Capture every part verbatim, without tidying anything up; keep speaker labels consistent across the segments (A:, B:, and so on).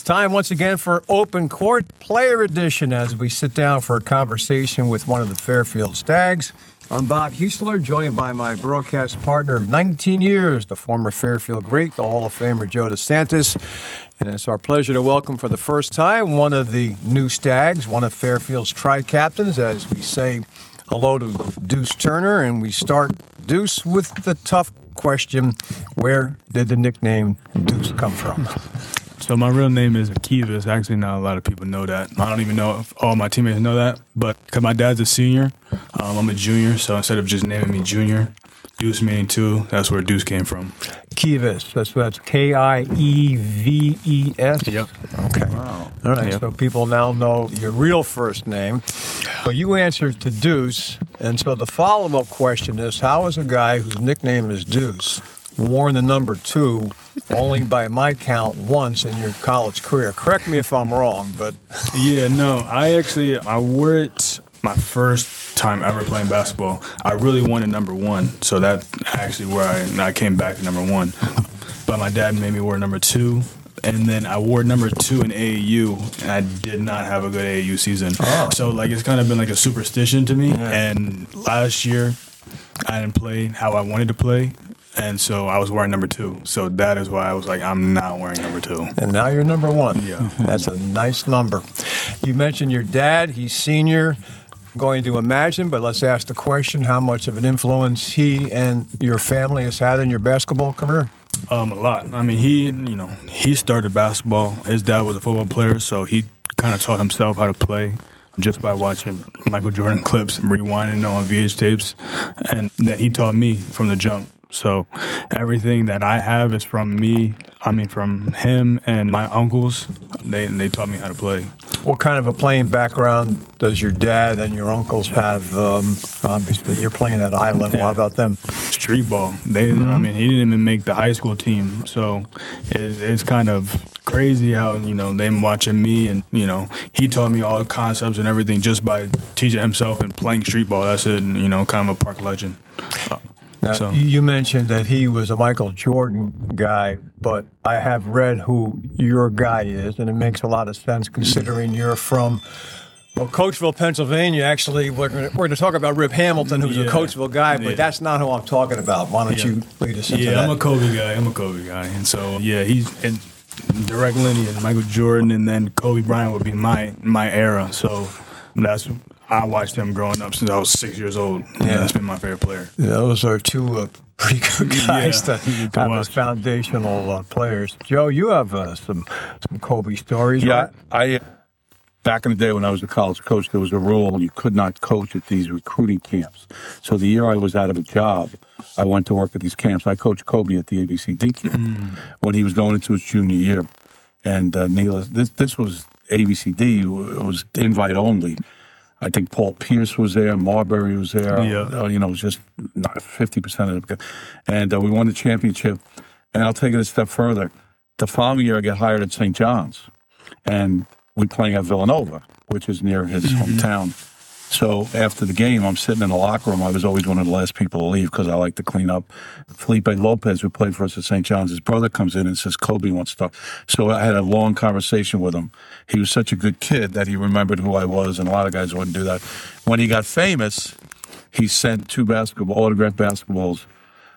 A: time once again for Open Court Player Edition as we sit down for a conversation with one of the Fairfield Stags. I'm Bob Huesler, joined by my broadcast partner of nineteen years, the former Fairfield great, the Hall of Famer Joe DeSantis. And it's our pleasure to welcome for the first time one of the new Stags, one of Fairfield's tri-captains, as we say hello to Deuce Turner. And we start, Deuce, with the tough question: where did the nickname Deuce come from?
B: So my real name is Akivis. Actually, not a lot of people know that. I don't even know if all my teammates know that. But because my dad's a senior, um, I'm a junior. So instead of just naming me Junior, Deuce meaning two, that's where Deuce came from.
A: Kivis. That's that's K I E V E S.
B: Yep.
A: Okay.
C: Wow.
A: All right.
B: Yep.
A: So people now know your real first name. But you answered to Deuce. And so the follow-up question is, how is a guy whose nickname is Deuce worn the number two only by my count once in your college career? Correct me if I'm wrong, but
B: Yeah, no, I actually, I wore it my first time ever playing basketball. I really wanted number one, so that's actually where I, I came back to number one. But my dad made me wear number two, and then I wore number two in A A U, and I did not have a good A A U season.
A: Oh.
B: So, like, it's kind of been like a superstition to me,
A: Yeah.
B: and last year I didn't play how I wanted to play. And so I was wearing number two. So that is why I was like, I'm not wearing number two.
A: and now you're number one.
B: Yeah.
A: That's a nice number. You mentioned your dad. He's senior. Going to imagine, but let's ask the question, how much of an influence he and your family has had in your basketball career?
B: Um, a lot. I mean, he, you know, he started basketball. His dad was a football player, so he kind of taught himself how to play just by watching Michael Jordan clips and rewinding on V H tapes. And that he taught me from the jump. So everything that I have is from me, I mean, from him and my uncles. They they taught me how to play.
A: What kind of a playing background does your dad and your uncles have? Um, obviously, you're playing at Island.
B: Yeah.
A: What about them?
B: Street ball. They, I mean, he didn't even make the high school team. So it, it's kind of crazy how, you know, them watching me and, you know, he taught me all the concepts and everything just by teaching himself and playing street ball. That's it, you know, kind of a park legend. Uh,
A: Now,
B: So-
A: you mentioned that he was a Michael Jordan guy, but I have read who your guy is, and it makes a lot of sense considering you're from well, Coatesville, Pennsylvania. Actually, we're going we're to talk about Rip Hamilton, who's a
B: Yeah.
A: Coatesville guy, but
B: Yeah.
A: that's not who I'm talking about. Why don't
B: Yeah.
A: you lead us into
B: Yeah,
A: that?
B: I'm a Kobe guy. I'm a Kobe guy. And so, yeah, he's in direct lineage. Michael Jordan and then Kobe Bryant would be my my era. So that's I watched him growing up since I was six years old. Yeah,
A: Yeah.
B: that's been my favorite player.
A: Those are two uh, pretty good guys
B: Yeah,
A: to
B: to
A: have as
B: watch.
A: foundational uh, players. Joe, you have uh, some some Kobe stories,
C: Yeah,
A: right?
C: I back in the day when I was a college coach, there was a rule you could not coach at these recruiting camps. So the year I was out of a job, I went to work at these camps. I coached Kobe at the A B C D camp when he was going into his junior year. And uh, needless, this this was A B C D. It was invite only. I think Paul Pierce was there, Marbury was there.
B: Yeah.
C: Uh, you know, just fifty percent of them. And uh, we won the championship. And I'll take it a step further. The following year, I got hired at Saint John's. And we're playing at Villanova, which is near his hometown. So after the game, I'm sitting in the locker room. I was always one of the last people to leave because I like to clean up. Felipe Lopez, who played for us at Saint John's, his brother comes in and says, Kobe wants to talk. So I had a long conversation with him. He was such a good kid that he remembered who I was, and a lot of guys wouldn't do that. When he got famous, he sent two basketball, autographed basketballs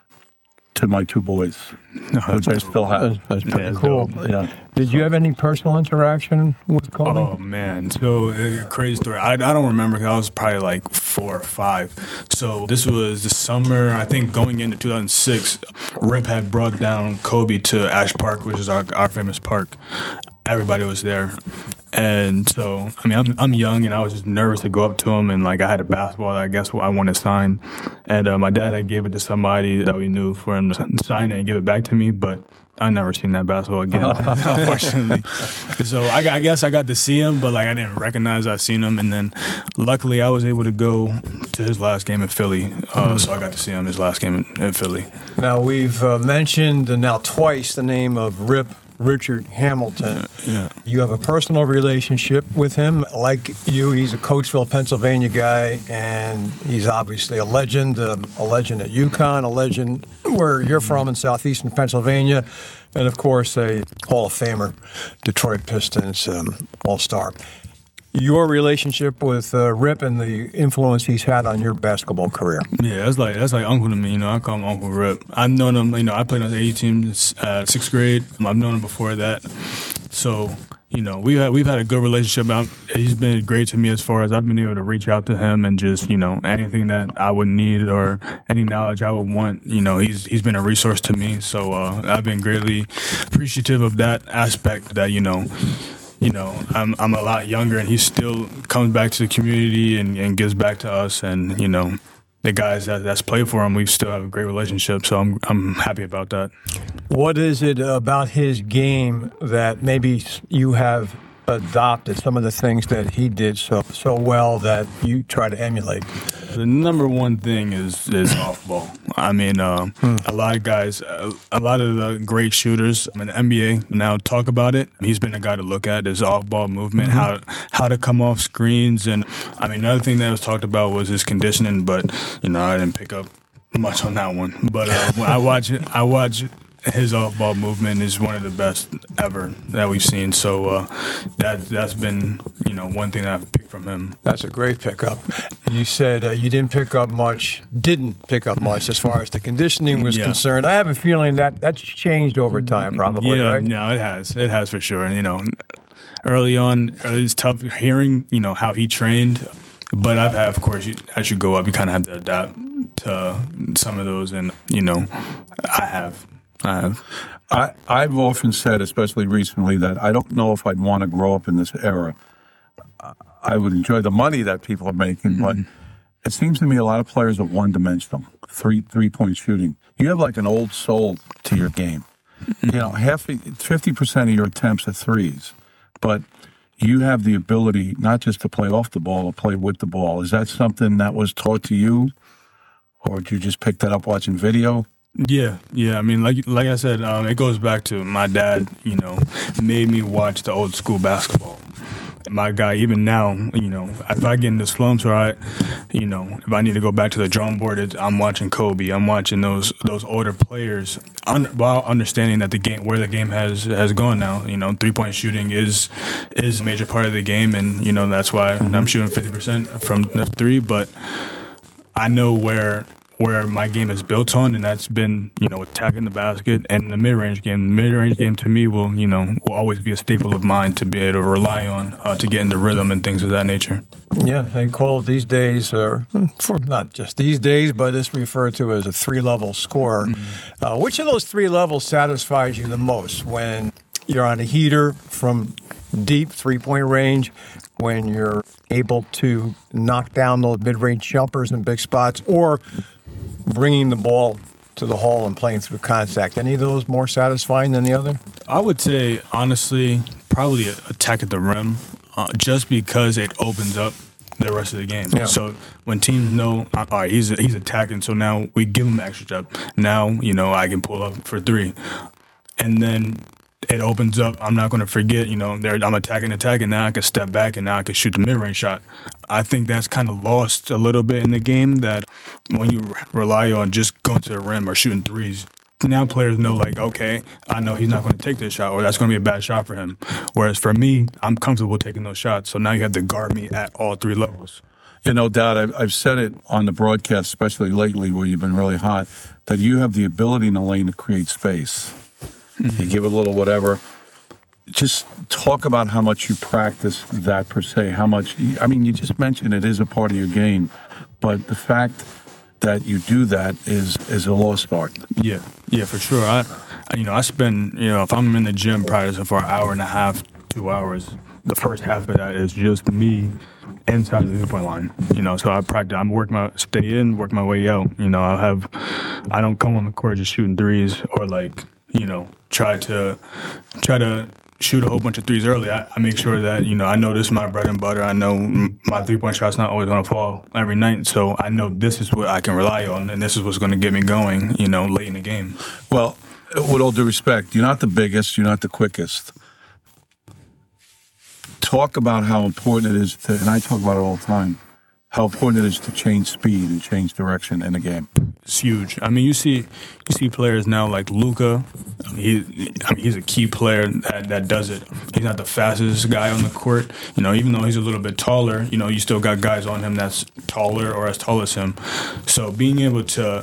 C: to my two boys, which I still have.
A: That's, that's pretty
B: Yeah,
A: cool.
B: dope.
C: Yeah.
A: Did you have any personal interaction with Kobe?
B: Oh man, so uh, crazy story. I, I don't remember 'cause I was probably like four or five. So this was the summer, I think, going into two thousand six. Rip had brought down Kobe to Ash Park, which is our, our famous park. Everybody was there, and so I mean, I'm I'm young and I was just nervous to go up to him, and like I had a basketball that I guess I wanted signed, and uh, my dad had gave it to somebody that we knew for him to sign it and give it back to me, but I never seen that basketball again, unfortunately. So I, I guess I got to see him, but like I didn't recognize I seen him. And then luckily I was able to go to his last game in Philly. Uh, so I got to see him his last game in, in Philly.
A: Now, we've uh, mentioned uh, now twice the name of Rip Richard Hamilton.
B: Yeah.
A: You have a personal relationship with him. Like you, he's a Coatesville, Pennsylvania guy, and he's obviously a legend, um, a legend at UConn, a legend where you're from in southeastern Pennsylvania. and of course a Hall of Famer, Detroit Pistons um, All-Star. Your relationship with uh, Rip and the influence he's had on your basketball career.
B: Yeah, that's like that's like uncle to me. You know, I call him Uncle Rip. I've known him. You know, I played on the A team uh, sixth grade. I've known him before that. So, you know, we had we've had a good relationship. I'm, he's been great to me as far as I've been able to reach out to him and just, you know, anything that I would need or any knowledge I would want. You know, he's he's been a resource to me. So uh, I've been greatly appreciative of that aspect. That you know. You know, I'm I'm a lot younger, and he still comes back to the community and, and gives back to us. And you know, the guys that that's played for him, we still have a great relationship. So I'm I'm happy about that.
A: What is it about his game that maybe you have adopted some of the things that he did so so well that you try to emulate?
B: The number one thing is is off ball. I mean, uh, hmm. a lot of guys, uh, a lot of the great shooters in the N B A now talk about it. He's been a guy to look at his off ball movement, mm-hmm. how how to come off screens, and I mean, another thing that was talked about was his conditioning. But you know, I didn't pick up much on that one. But uh, when I watch it, I watch it. His off-ball movement is one of the best ever that we've seen. So uh, that that's been you know one thing that I've picked from him.
A: That's a great pickup. You said uh, you didn't pick up much, didn't pick up much as far as the conditioning was yeah. concerned. I have a feeling that that's changed over time, probably.
B: Yeah,
A: right?
B: no, it has. It has for sure. And you know, early on, it's tough hearing you know how he trained. But I've had, of course, you, as you go up, you kind of have to adapt to some of those, and you know, I have. I have.
C: I, I've often said, especially recently, that I don't know if I'd want to grow up in this era. I would enjoy the money that people are making, mm-hmm. but it seems to me a lot of players are one-dimensional, three three-point shooting. You have like an old soul to your game. Mm-hmm. You know, half fifty percent of your attempts are threes, but you have the ability not just to play off the ball, or play with the ball. Is that something that was taught to you, or did you just pick that up watching video?
B: Yeah, yeah. I mean, like like I said, um, it goes back to my dad, you know, made me watch the old school basketball. My guy, even now, you know, if I get into slumps or I, you know, if I need to go back to the drawing board, it's, I'm watching Kobe. I'm watching those those older players, un, while understanding that the game, where the game has has gone now. You know, three point shooting is is a major part of the game, and you know that's why I'm shooting fifty percent from the three. But I know where. where my game is built on, and that's been, you know, attacking the basket and the mid-range game. The mid-range game, to me, will, you know, will always be a staple of mine to be able to rely on uh, to get into rhythm and things of that nature.
A: Yeah, they call it these days, or for not just these days, but it's referred to as a three-level scorer. Mm-hmm. Uh, which of those three levels satisfies you the most? When you're on a heater from deep three-point range, when you're able to knock down those mid-range jumpers in big spots, or bringing the ball to the hole and playing through contact? Any of those more satisfying than the other?
B: I would say, honestly, probably attack at the rim, uh, just because it opens up the rest of the game. Yeah. So when teams know, all right, he's he's attacking, so now we give him an extra step. Now, you know, I can pull up for three. And then it opens up. I'm not going to forget, you know, I'm attacking, attacking. Now I can step back, and now I can shoot the mid-range shot. I think that's kind of lost a little bit in the game, that when you rely on just going to the rim or shooting threes, now players know, like, okay, I know he's not going to take this shot, or that's going to be a bad shot for him. Whereas for me, I'm comfortable taking those shots. So now you have to guard me at all three levels.
C: You know, Dad, I've, I've said it on the broadcast, especially lately where you've been really hot, that you have the ability in the lane to create space. Mm-hmm. You give it a little whatever. Just talk about how much you practice that per se. How much, I mean, you just mentioned it is a part of your game, but the fact that you do that is is a lost art.
B: Yeah, yeah, for sure. I, you know, I spend, you know, if I'm in the gym practicing for an hour and a half, two hours, the first half of that is just me inside the three-point line. You know, so I practice. I'm working my stay in, work my way out. You know, I have, I don't come on the court just shooting threes or like, you know, try to try to shoot a whole bunch of threes early. I, I make sure that, you know, I know this is my bread and butter. I know my three-point shot's not always going to fall every night. So I know this is what I can rely on, and this is what's going to get me going, you know, late in the game.
C: Well, with all due respect, you're not the biggest, you're not the quickest. Talk about how important it is to, and I talk about it all the time, how important it is to change speed and change direction in the game.
B: It's huge. I mean, you see, you see players now like Luka. He, I mean, he's a key player that, that does it. He's not the fastest guy on the court. You know, even though he's a little bit taller, you know, you still got guys on him that's taller or as tall as him. So being able to,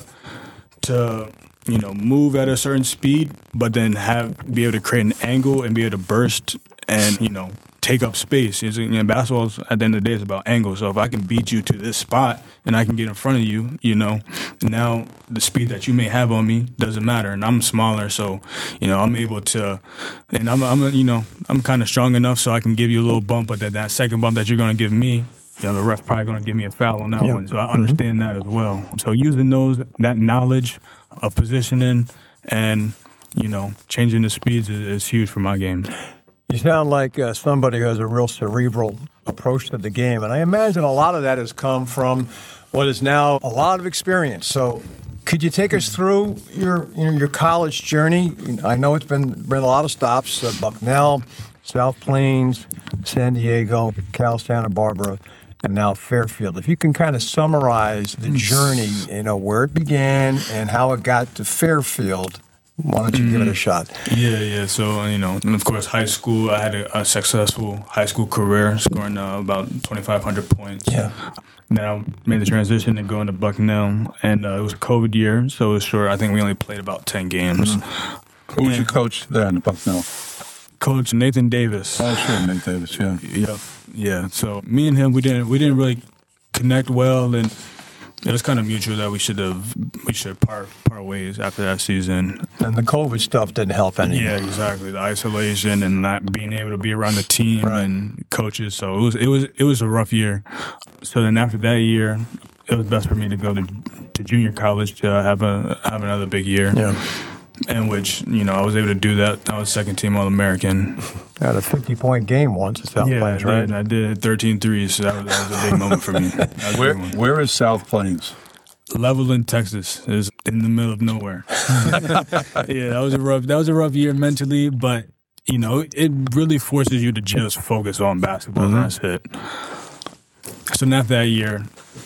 B: to, you know, move at a certain speed, but then have be able to create an angle and be able to burst and, you know, take up space. It's, you know, basketball, at the end of the day, is about angle. So if I can beat you to this spot and I can get in front of you, you know, now the speed that you may have on me doesn't matter. And I'm smaller, so, you know, I'm able to, and I'm, I'm you know, I'm kind of strong enough so I can give you a little bump, but that, that second bump that you're going to give me, you know, the ref probably going to give me a foul on that
A: Yeah.
B: one. So I understand that as well. So using those, that knowledge of positioning and, you know, changing the speeds is, is huge for my game.
A: You sound like uh, somebody who has a real cerebral approach to the game, and I imagine a lot of that has come from what is now a lot of experience. So, could you take us through your you know, your college journey? I know it's been been a lot of stops: uh, Bucknell, South Plains, San Diego, Cal Santa Barbara, and now Fairfield. If you can kind of summarize the journey, you know, where it began and how it got to Fairfield. Why don't you give it a shot?
B: Yeah, yeah. So, you know, and of course, high school, I had a, a successful high school career, scoring uh, about twenty-five hundred points.
A: Yeah.
B: Then I made the transition and going to Bucknell, and uh, it was a COVID year, so it was short. I think we only played about ten games.
C: Who was your coach there in Bucknell?
B: Coach Nathan Davis.
C: Oh, sure, Nate Davis, yeah.
B: Yeah, yeah. So me and him, we didn't we didn't really connect well, and it was kind of mutual that we should have we should part part ways after that season.
A: And the COVID stuff didn't help any.
B: Yeah, exactly. The isolation and not being able to be around the team
A: Right.
B: and coaches. So it was it was it was a rough year. So then after that year, it was best for me to go to to junior college to have a have another big year.
A: Yeah.
B: In which, you know, I was able to do that. I was second team All American.
A: Had a fifty-point game once at South
B: Yeah,
A: Plains,
B: I
A: right?
B: did. I did thirteen threes, so that was, that was a big moment for me. That was a big
C: Where,
B: one.
C: where is South Plains?
B: Levelland, Texas, is in the middle of nowhere. Yeah, that was a rough. That was a rough year mentally, but you know, it really forces you to just focus on basketball. And that's it. So after that year,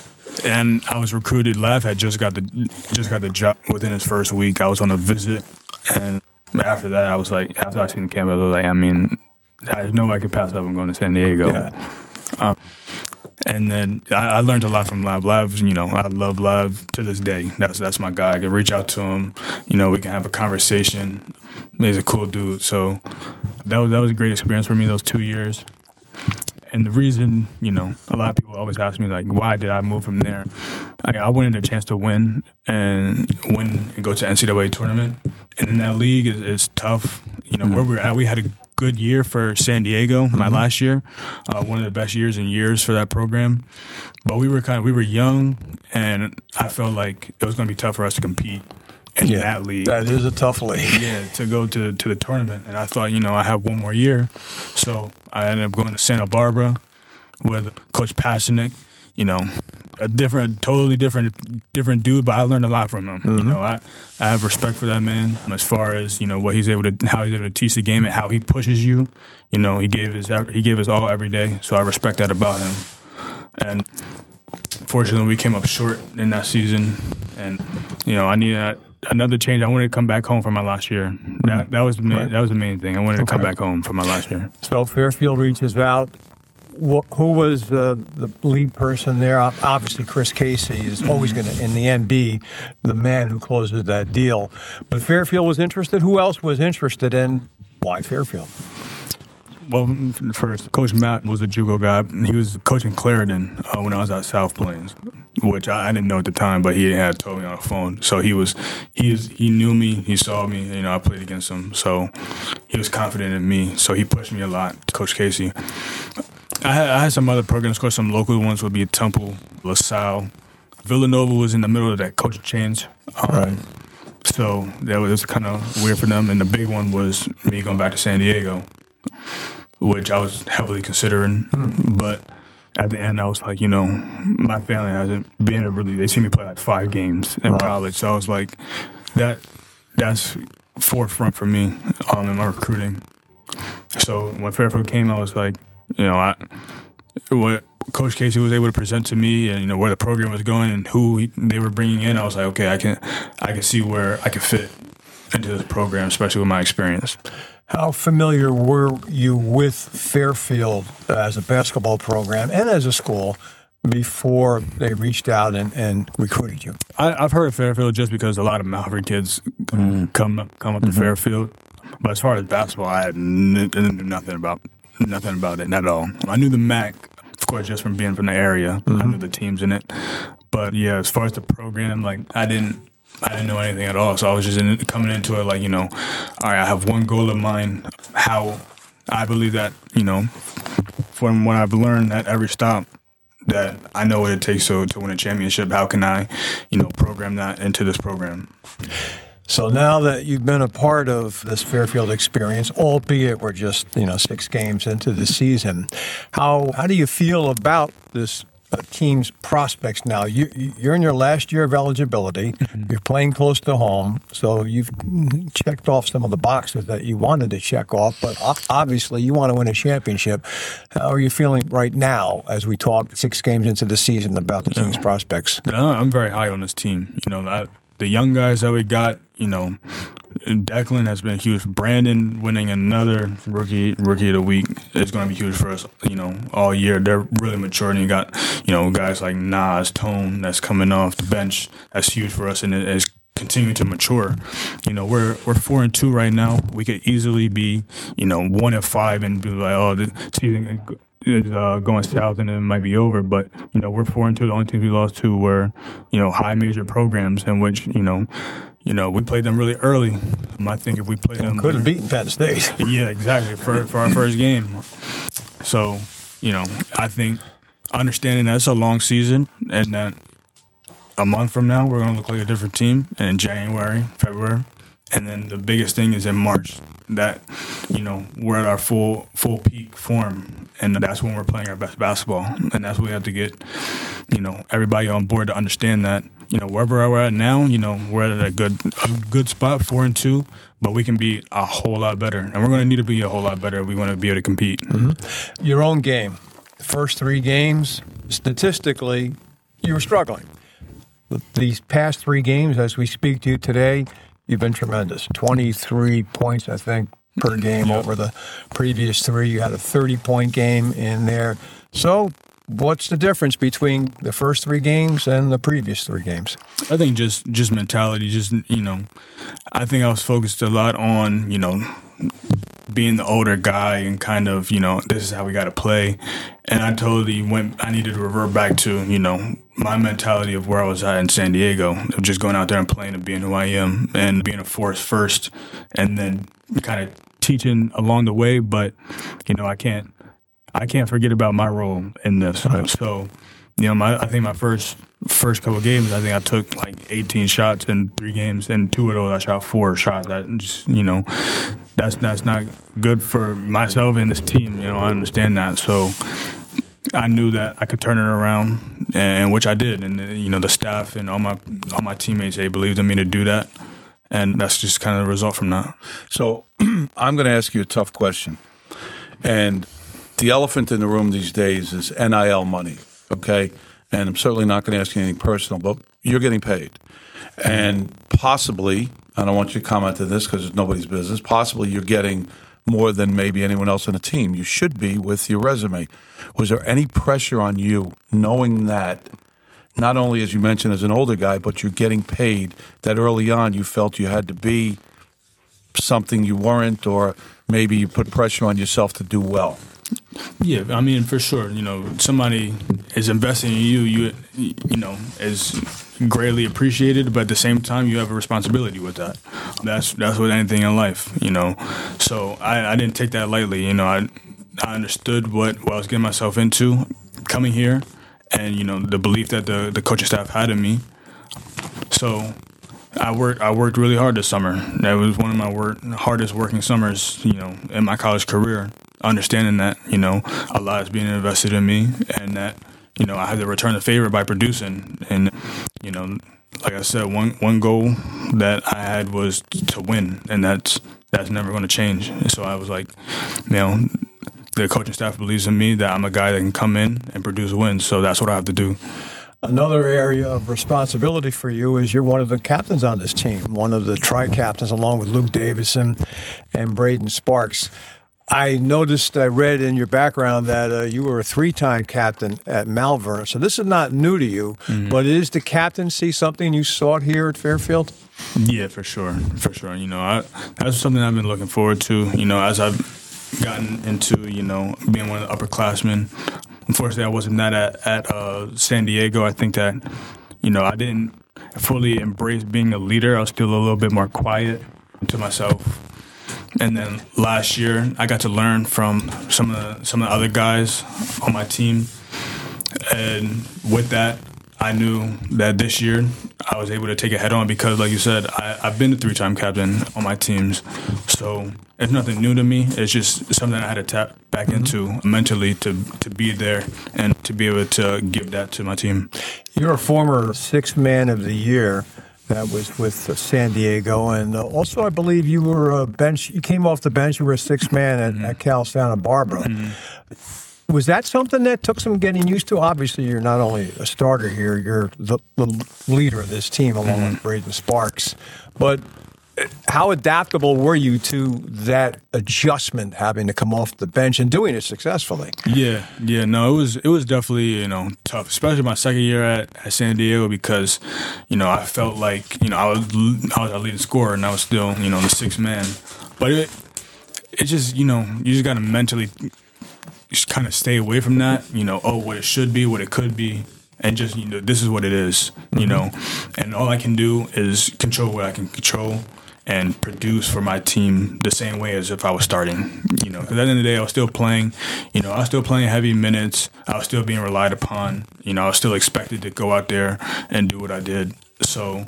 B: and I was recruited. Lav had just got the just got the job within his first week. I was on a visit, and after that, I was like, after I seen the camp, I was like, I mean, I know I could pass up. I'm going to San Diego.
A: Yeah.
B: Um, And then I, I learned a lot from Lav. Lav, you know, I love Lav to this day. That's that's my guy. I can reach out to him. You know, we can have a conversation. He's a cool dude. So that was that was a great experience for me those two years. And the reason, you know, a lot of people always ask me, like, why did I move from there? I, I wanted a chance to win and win and go to N C double A tournament. And in that league is, is tough. You know, where we're at, we had a good year for San Diego, my last year. Uh, one of the best years in years for that program. But we were kind of, we were young, and I felt like it was going to be tough for us to compete in
A: Yeah,
B: that league.
A: That is a tough league.
B: Yeah, to go to, to the tournament. And I thought, you know, I have one more year. So I ended up going to Santa Barbara with Coach Pasonic, you know, a different, totally different different dude, but I learned a lot from him. Mm-hmm. You know, I, I have respect for that man as far as, you know, what he's able to, how he's able to teach the game and how he pushes you. You know, he gave his, he gave his all every day. So I respect that about him. And fortunately, we came up short in that season. And, you know, I needed another change. I wanted to come back home for my last year. That, that was the main,
A: Right.
B: that was the main thing. I wanted to
A: Okay.
B: come back home for my last year.
A: So Fairfield reaches out. Wh- Who was uh, the lead person there? Ob- Obviously, Chris Casey is always going to, in the end, be the man who closes that deal. But Fairfield was interested. Who else was interested in why Fairfield?
B: Well, first, Coach Matt was a JUCO guy. He was coaching Clarendon uh, when I was at South Plains, which I, I didn't know at the time, but he had told me on the phone. So he was, he is, he knew me, he saw me. You know, I played against him, so he was confident in me. So he pushed me a lot, Coach Casey. I had, I had some other programs. Of course, some local ones would be Temple, LaSalle. Villanova was in the middle of that coaching change. Um,
A: Right.
B: So that was kind of weird for them. And the big one was me going back to San Diego, which I was heavily considering. But at the end, I was like, you know, my family hasn't been a really, they see me play like five games in
A: Wow.
B: college. So I was like, that that's forefront for me um, in my recruiting. So when Fairfield came, I was like, you know, I, what Coach Casey was able to present to me, and you know where the program was going and who he, they were bringing in, I was like, okay, I can, I can see where I can fit into this program, especially with my experience.
A: How familiar were you with Fairfield as a basketball program and as a school before they reached out and, and recruited you?
B: I, I've heard of Fairfield just because a lot of Malvern kids mm. come up, come up mm-hmm. to Fairfield. But as far as basketball, I had n- knew nothing about nothing about it, not at all. I knew the M A C, of course, just from being from the area. Mm-hmm. I knew the teams in it. But yeah, as far as the program, like I didn't. I didn't know anything at all, so I was just in, coming into it like, you know, all right, I have one goal in mind, how I believe that, you know, from what I've learned at every stop, that I know what it takes to, to win a championship. How can I, you know, program that into this program?
A: So now that you've been a part of this Fairfield experience, albeit we're just, you know, six games into the season, how how do you feel about this Uh, team's prospects now? You, you're in your last year of eligibility. Mm-hmm. You're playing close to home, so you've checked off some of the boxes that you wanted to check off, but obviously you want to win a championship. How are you feeling right now as we talk six games into the season about the team's prospects?
B: No, I'm very high on this team. You know, I, the young guys that we got, you know, Declan has been huge. Brandon winning another rookie rookie of the week is going to be huge for us, you know, all year. They're really maturing. You got, you know, guys like Nas, Tone that's coming off the bench. That's huge for us, and it is continuing to mature. You know, we're we're four and two right now. We could easily be, you know, one and five and be like, oh, the season is uh, going south and it might be over. But you know, we're four and two. The only teams we lost to were, you know, high major programs in which, you know. You know, we played them really early. I think if we played them...
A: Could have beaten Penn State.
B: Yeah, exactly, for for our first game. So, you know, I think understanding that it's a long season and that a month from now we're going to look like a different team in January, February. And then the biggest thing is in March that, you know, we're at our full full peak form. And that's when we're playing our best basketball. And that's what we have to get, you know, everybody on board to understand that, you know, wherever we're at now, you know, we're at a good a good spot, four and two, but we can be a whole lot better. And we're going to need to be a whole lot better if we want to be able to compete.
A: Mm-hmm. Your own game, the first three games, statistically, you were struggling. These past three games, as we speak to you today, you've been tremendous. twenty-three points, I think, per game yep. over the previous three. You had a thirty-point game in there. So what's the difference between the first three games and the previous three games?
B: I think just, just mentality. Just, you know, I think I was focused a lot on, you know, being the older guy and kind of, you know, this is how we got to play. And I totally went, I needed to revert back to, you know, my mentality of where I was at in San Diego, of just going out there and playing and being who I am and being a force first and then kind of teaching along the way. But, you know, I can't, I can't forget about my role in this. Right. So, you know, my, I think my first first couple of games, I think I took like eighteen shots in three games, and two of those I shot four shots. That just, you know, that's that's not good for myself and this team. You know, I understand that. So I knew that I could turn it around, and which I did. And you know, the staff and all my all my teammates, they believed in me to do that, and that's just kind of the result from that.
C: So I'm going to ask you a tough question, and the elephant in the room these days is N I L money. Okay. And I'm certainly not going to ask you anything personal, but you're getting paid. And possibly, I don't want you to comment to this because it's nobody's business, possibly you're getting more than maybe anyone else on the team. You should be with your resume. Was there any pressure on you knowing that, not only, as you mentioned, as an older guy, but you're getting paid, that early on you felt you had to be something you weren't, or maybe you put pressure on yourself to do well?
B: Yeah, I mean, for sure. You know, somebody is investing in you, you you know, is greatly appreciated, but at the same time, you have a responsibility with that. That's that's with anything in life, you know. So I, I didn't take that lightly. You know, I I understood what, what I was getting myself into coming here, and you know, the belief that the the coaching staff had in me. So I worked I worked really hard this summer. That was one of my work, hardest working summers, you know, in my college career. Understanding that, you know, a lot is being invested in me, and that, you know, I had to return the favor by producing. And, you know, like I said, one one goal that I had was to win, and that's that's never going to change. And so I was like, you know, the coaching staff believes in me that I'm a guy that can come in and produce wins. So that's what I have to do.
A: Another area of responsibility for you is you're one of the captains on this team, one of the tri-captains along with Luke Davidson and Braden Sparks. I noticed, I read in your background that uh, you were a three-time captain at Malvern. So this is not new to you, mm-hmm. but is the captaincy something you sought here at Fairfield?
B: Yeah, for sure. For sure. You know, I, that's something I've been looking forward to, you know, as I've gotten into, you know, being one of the upperclassmen. Unfortunately, I wasn't that at, at uh, San Diego. I think that, you know, I didn't fully embrace being a leader. I was still a little bit more quiet to myself. And then last year, I got to learn from some of the, some of the other guys on my team. And with that, I knew that this year I was able to take it head on because, like you said, I, I've been a three-time captain on my teams. So it's nothing new to me. It's just something I had to tap back mm-hmm. into mentally to, to be there and to be able to give that to my team.
A: You're a former sixth man of the year. That was with uh, San Diego, and uh, also I believe you were a bench. You came off the bench. You were a sixth man at, mm-hmm. at Cal Santa Barbara. Mm-hmm. Was that something that took some getting used to? Obviously, you're not only a starter here; you're the, the leader of this team, along mm-hmm. with Braden Sparks. But how adaptable were you to that adjustment, having to come off the bench and doing it successfully?
B: Yeah, yeah, no, it was it was definitely, you know, tough, especially my second year at, at San Diego because, you know, I felt like, you know, I was I was a leading scorer and I was still, you know, the sixth man. But it it just, you know, you just got to mentally just kind of stay away from that, you know, oh, what it should be, what it could be. And just, you know, this is what it is, you mm-hmm. know. And all I can do is control what I can control and produce for my team the same way as if I was starting, you know. Because at the end of the day, I was still playing, you know, I was still playing heavy minutes. I was still being relied upon. You know, I was still expected to go out there and do what I did. So,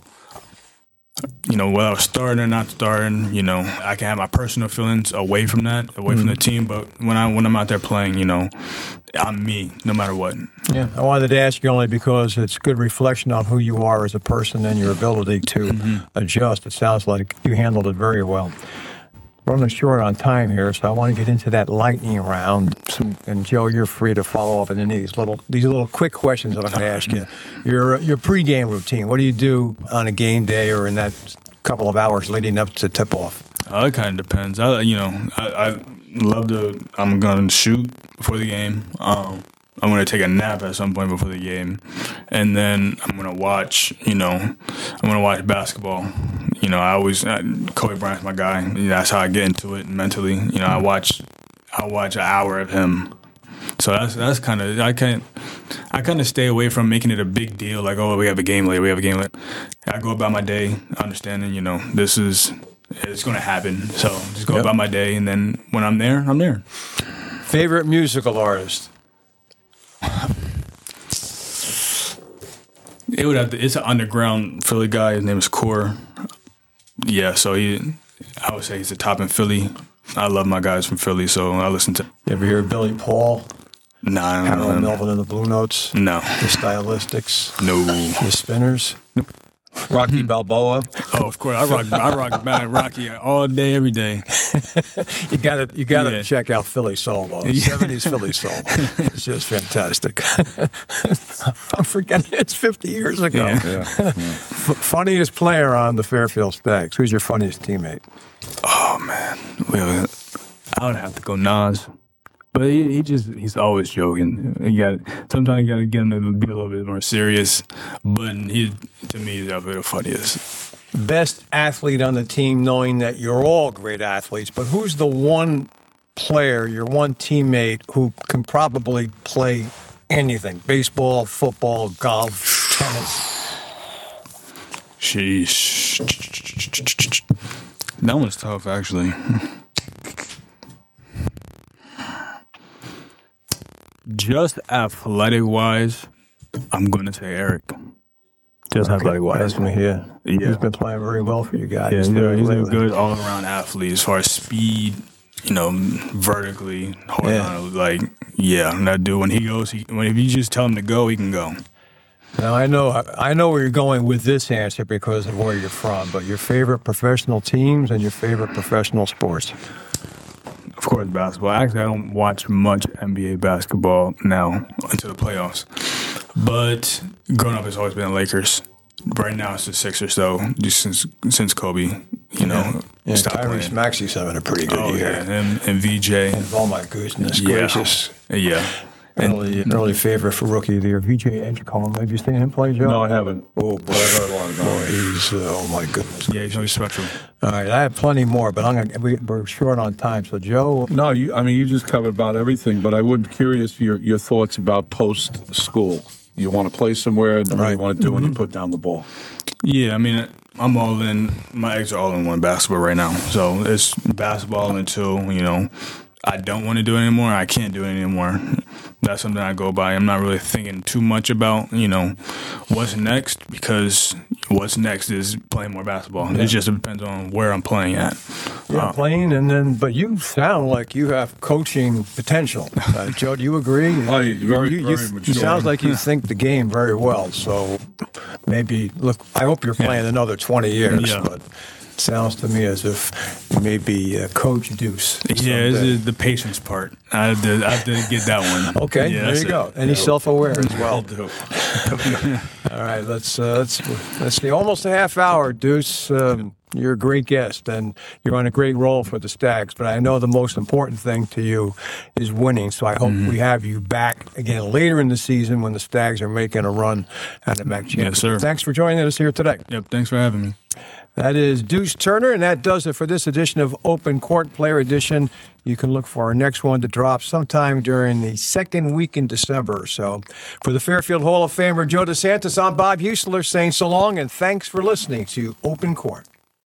B: you know, whether I was starting or not starting, you know, I can have my personal feelings away from that, away mm-hmm. from the team. But when, I, when I'm out there playing, you know, I'm me, no matter what.
A: Yeah, I wanted to ask you only because it's good reflection on who you are as a person and your ability to mm-hmm. adjust. It sounds like you handled it very well. We're running short on time here, so I want to get into that lightning round. So, and Joe, you're free to follow up on any of these little these little quick questions that I'm going to ask you. Your your pregame routine. What do you do on a game day or in that couple of hours leading up to tip off?
B: Uh, it kind of depends. I, you know, I, I love to. I'm going to shoot before the game. Um, I'm going to take a nap at some point before the game, and then I'm going to watch. You know, I'm going to watch basketball. You know, I always uh, Kobe Bryant's my guy. You know, that's how I get into it mentally. You know, I watch. I watch an hour of him. So that's that's kind of I can't I kind of stay away from making it a big deal. Like, oh, we have a game later. We have a game later. I go about my day, understanding. You know, this is. It's going to happen. So just go yep. about my day, and then when I'm there, I'm there.
A: Favorite musical artist?
B: It would have to, it's an underground Philly guy. His name is Core. Yeah, so he, I would say he's the top in Philly. I love my guys from Philly, so I listen to.
A: You ever hear Billy Paul?
B: Nah, I don't
A: Harold
B: know.
A: Melvin and the Blue Notes?
B: No.
A: The Stylistics?
B: No.
A: The Spinners?
B: Nope.
C: Rocky Balboa.
B: Oh, of course. I rock I rock back Rocky all day, every day.
A: you got to you got to
B: yeah.
A: check out Philly soul, though. seventies Philly soul. It's just fantastic. I'm forgetting it's fifty years ago.
C: Yeah. Yeah. Yeah.
A: F- funniest player on the Fairfield Stags. Who's your funniest teammate?
B: Oh man, well, I would have to go Nas. But he, he just, he's always joking. You got sometimes you got to get him to be a little bit more serious. But he, to me, he's a bit the funniest.
A: Best athlete on the team, knowing that you're all great athletes, but who's the one player, your one teammate who can probably play anything? Baseball, football, golf, tennis?
B: Sheesh. That one's tough, actually. Just athletic-wise, I'm going to say Eric. Just
A: okay.
B: athletic-wise.
A: Yeah.
B: yeah.
A: He's been playing very well for you guys.
B: Yeah, he's,
A: very
B: he's a
A: lately.
B: good all-around athlete as far as speed, you know, vertically, horizontally. Yeah. Like, yeah, that dude, when he goes, he, when if you just tell him to go, he can go.
A: Now, I know I know where you're going with this answer because of where you're from, but your favorite professional teams and your favorite professional sports?
B: Of course, basketball. Actually, I don't watch much N B A basketball now until the playoffs. But growing up, it's always been the Lakers. Right now, it's the Sixers, though, just since since Kobe, you know,
A: Yeah,
B: stopped
A: Tyrese
B: playing.
A: Maxey's having a pretty good
B: Oh,
A: year.
B: yeah, and, and V J.
A: Oh my goodness
B: Yeah.
A: gracious!
B: Yeah.
A: Early, an early favorite for rookie of the year, V J Edgecombe. Have you seen him play, Joe?
C: No, I haven't.
A: Oh boy, boy he's uh, oh my goodness.
B: Yeah, he's always special.
A: All right, I have plenty more, but I'm gonna, we, we're short on time. So, Joe,
C: No, you, I mean, you just covered about everything, but I would be curious your, your thoughts about post school. You want to play somewhere, and what do
A: Right.
C: you want to do when you put down the ball?
B: Yeah, I mean, I'm all in. My eggs are all in one basketball right now. So it's basketball until, you know, I don't want to do it anymore. I can't do it anymore. That's something I go by. I'm not really thinking too much about, you know, what's next, because what's next is playing more basketball. It just depends on where I'm playing at.
A: yeah,
B: Uh,
A: playing, and then, but you sound like you have coaching potential. Uh, Joe, do you agree?
C: I- very,
A: you, you,
C: very
A: you
C: mature.
A: sounds like you think the game very well. So maybe look. I hope you're playing another twenty years,
B: Yeah.
A: but. Sounds to me as if maybe uh, Coach Deuce.
B: Yeah, it's
A: someday.
B: the, the patience part. I had to, I had to get that one.
A: Okay,
B: Yeah,
A: there
B: that's
A: you
B: it.
A: go. And he's self-aware as well.
C: do.
A: All right, let's uh, let's let's see. Almost a half hour, Deuce. Um, you're a great guest, and you're on a great roll for the Stags. But I know the most important thing to you is winning. So I hope
B: Mm-hmm.
A: we have you back again later in the season when the Stags are making a run at the M A C championship.
B: Yes, sir.
A: Thanks for joining us here today.
B: Yep, thanks for having me.
A: That is Deuce Turner, and that does it for this edition of Open Court Player Edition. You can look for our next one to drop sometime during the second week in December. So for the Fairfield Hall of Famer Joe DeSantis, I'm Bob Husler saying so long, and thanks for listening to Open Court.